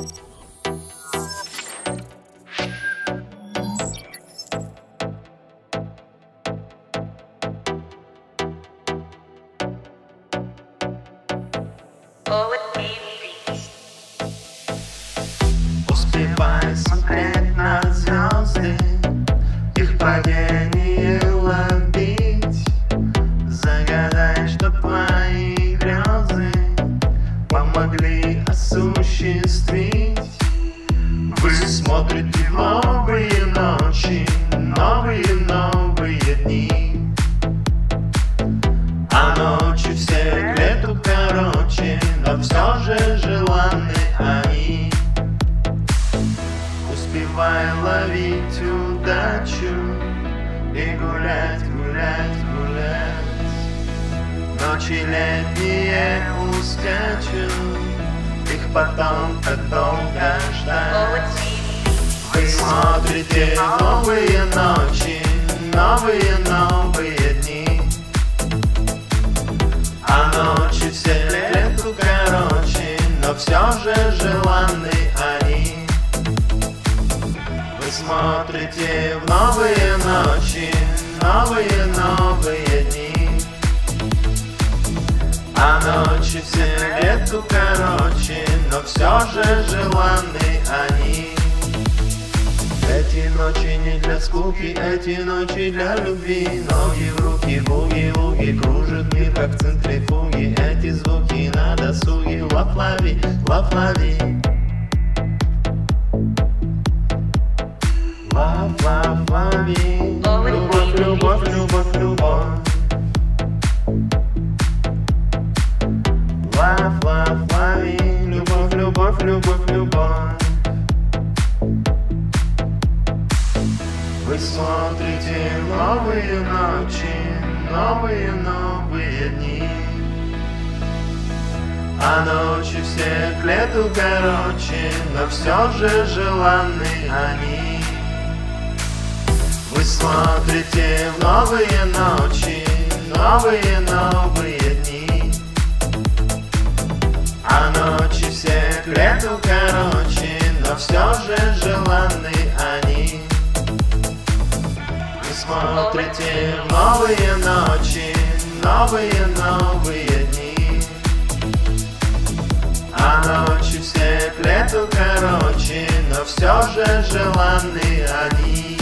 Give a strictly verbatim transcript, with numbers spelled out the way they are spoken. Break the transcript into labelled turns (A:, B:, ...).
A: Успевай смотреть на звезды, их падение ловить. Загадай, чтоб твои грезы помогли осуществить. Вы смотрите новые ночи, новые-новые дни, а ночи все к лету короче, но все же желанны они. Успевай ловить удачу и гулять, гулять, гулять. Ночи летние ускачут, их потом так долго ждать. Вы смотрите новые ночи, новые-новые дни, а ночи все к лету короче, но все же желанны они. Вы смотрите в новые ночи, новые-новые дни, а ночи все к лету короче, но все же желанны они. Эти ночи не для скуки, эти ночи для любви. Ноги в руки, буги-вуги, кружит мир как центрифуги. Эти звуки на досуге, лав-лови, лав-лови. Лав-лав-лови. Любовь, любовь, любовь, любовь. Лав-лав-лови. Любовь, любовь, любовь, любовь. Вы смотрите новые ночи, новые-новые дни, а ночи все к лету короче, но все же желанны они. Вы смотрите в новые ночи, новые-новые дни, а ночи все к лету короче, но все же желанны они. Смотрите в новые ночи, новые-новые дни, а ночи все к лету короче, но все же желанны они.